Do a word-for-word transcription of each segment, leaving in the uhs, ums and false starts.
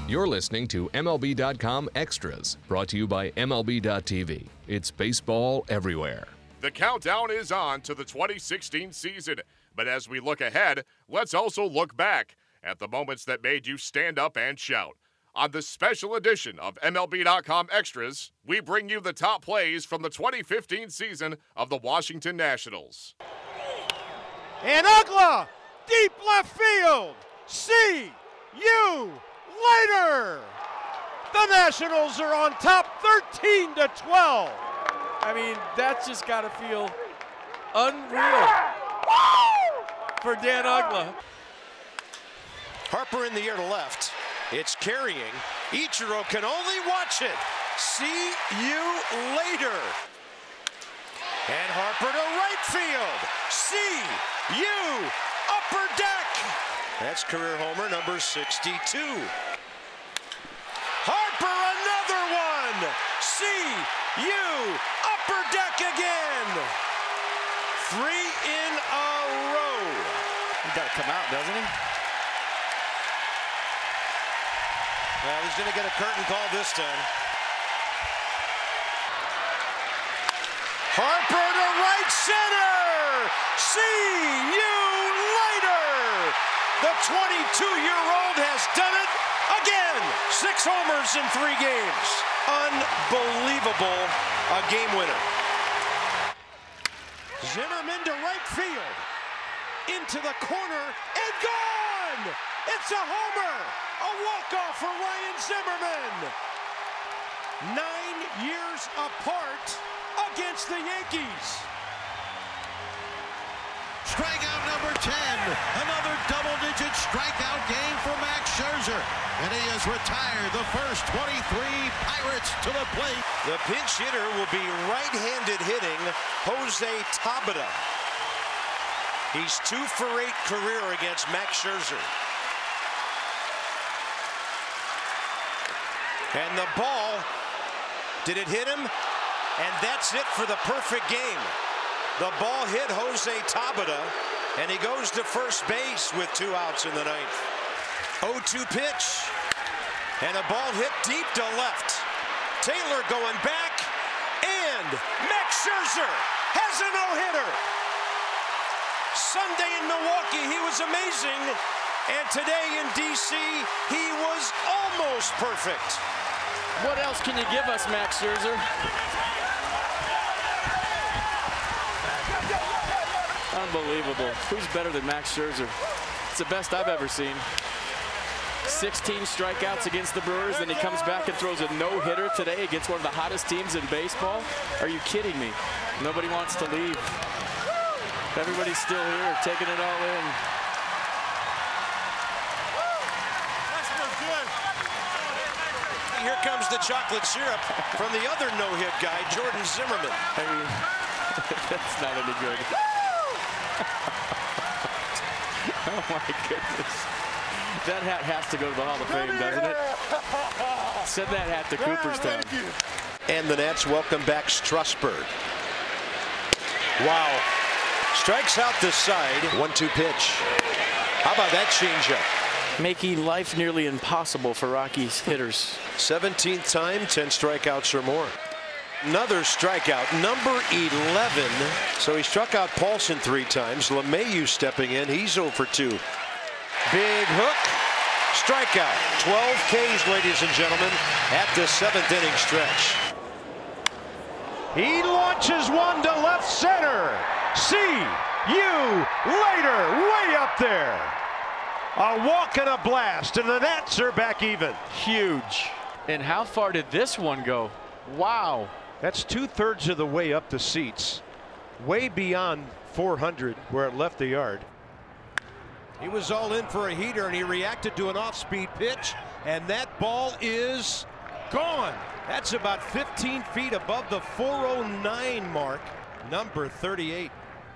You're listening to M L B dot com Extras, brought to you by M L B dot T V. It's baseball everywhere. The countdown is on to the twenty sixteen season, but as we look ahead, let's also look back at the moments that made you stand up and shout. On this special edition of M L B dot com Extras, we bring you the top plays from the twenty fifteen season of the Washington Nationals. And Uggla, deep left field. See you later. The Nationals are on top thirteen to twelve. I mean, that's just got to feel unreal for Dan Uggla. Harper in the air to left. It's carrying. Ichiro can only watch it. See you later. And Harper to right field. See you upper deck. That's career homer number sixty-two. Harper another one. See you upper deck again. Three in a row. He's got to come out, doesn't he? Well, he's going to get a curtain call this time. Harper to right center. See you later. The twenty-two-year-old has done it again. Six homers in three games. Unbelievable. A game winner. Zimmerman to right field. Into the corner and gone. It's a homer. A walk-off for Ryan Zimmerman. Nine years apart against the Yankees. Strikeout number ten. Another double-digit strikeout game for Max Scherzer. And he has retired the first twenty-three Pirates to the plate. The pinch hitter will be right-handed hitting Jose Tabata. He's two for eight career against Max Scherzer. And the ball, did it hit him? And that's it for the perfect game. The ball hit Jose Tabata, and he goes to first base with two outs in the ninth. oh two pitch, and a ball hit deep to left. Taylor going back, and Max Scherzer has a no-hitter. Sunday in Milwaukee, he was amazing, and today in D C, he was almost perfect. What else can you give us, Max Scherzer? Unbelievable. Who's better than Max Scherzer? It's the best I've ever seen. sixteen strikeouts against the Brewers, then he comes back and throws a no-hitter today against one of the hottest teams in baseball. Are you kidding me? Nobody wants to leave. Everybody's still here, taking it all in. Here comes the chocolate syrup from the other no-hit guy, Jordan Zimmerman. I mean, that's not any good. Oh my goodness. That hat has to go to the Hall of Fame, doesn't it? Send that hat to Cooperstown. And the Nats welcome back Strasburg. Wow. Strikes out this side. one two pitch. How about that changeup? Making life nearly impossible for Rockies hitters. seventeenth time, ten strikeouts or more. Another strikeout, number eleven. So he struck out Paulson three times. LeMahieu stepping in. He's oh for two. Big hook. Strikeout. twelve Ks, ladies and gentlemen, at the seventh inning stretch. He launches one to left center. See you later. Way up there. A walk and a blast, and the Nats are back even. Huge. And how far did this one go? Wow. That's two-thirds of the way up the seats. Way beyond four hundred where it left the yard. He was all in for a heater, and he reacted to an off-speed pitch, and that ball is gone. That's about fifteen feet above the four oh nine mark. Number thirty-eight.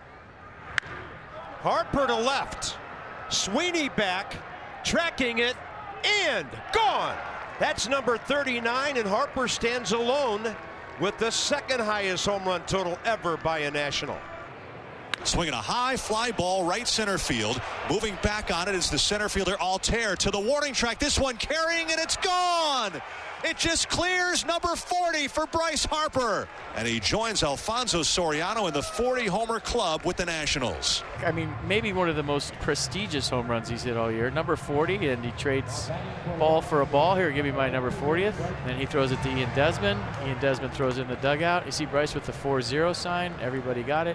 Harper to left. Sweeney back, tracking it, and gone. That's number thirty-nine, and Harper stands alone with the second highest home run total ever by a National. Swinging a high fly ball right center field. Moving back on it is the center fielder Altair to the warning track. This one carrying, and it's gone. It just clears number forty for Bryce Harper. And he joins Alfonso Soriano in the forty homer club with the Nationals. I mean, maybe one of the most prestigious home runs he's hit all year. Number forty, and he trades ball for a ball. Here, give me my number fortieth. And then he throws it to Ian Desmond. Ian Desmond throws it in the dugout. You see Bryce with the four zero sign. Everybody got it.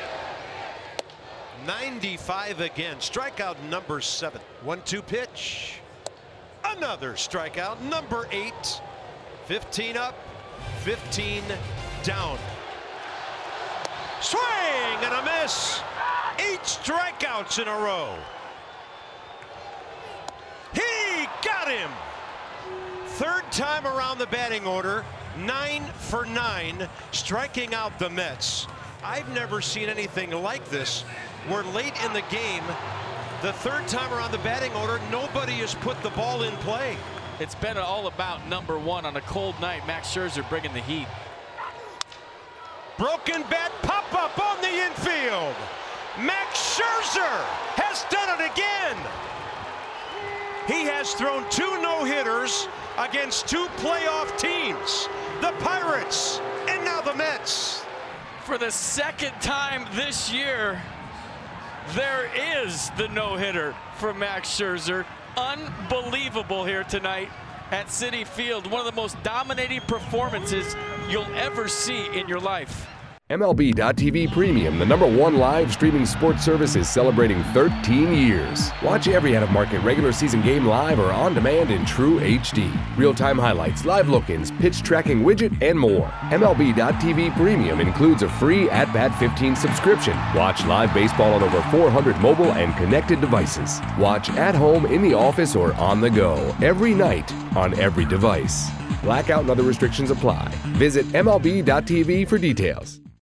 ninety-five again. Strikeout number seven. one two pitch. Another strikeout, number eight. fifteen up, fifteen down. Swing and a miss. Eight strikeouts in a row. He got him. Third time around the batting order, nine for nine, striking out the Mets. I've never seen anything like this, where late in the game, the third time around the batting order, nobody has put the ball in play. It's been all about number one on a cold night. Max Scherzer bringing the heat. Broken bat pop-up on the infield. Max Scherzer has done it again. He has thrown two no-hitters against two playoff teams, the Pirates and now the Mets. For the second time this year, there is the no-hitter for Max Scherzer. Unbelievable here tonight at Citi Field. One of the most dominating performances you'll ever see in your life. M L B dot T V Premium, the number one live streaming sports service, is celebrating thirteen years. Watch every out-of-market regular season game live or on demand in true H D. Real-time highlights, live look-ins, pitch tracking widget, and more. M L B dot T V Premium includes a free At Bat fifteen subscription. Watch live baseball on over four hundred mobile and connected devices. Watch at home, in the office, or on the go every night on every device. Blackout and other restrictions apply. Visit M L B dot T V for details.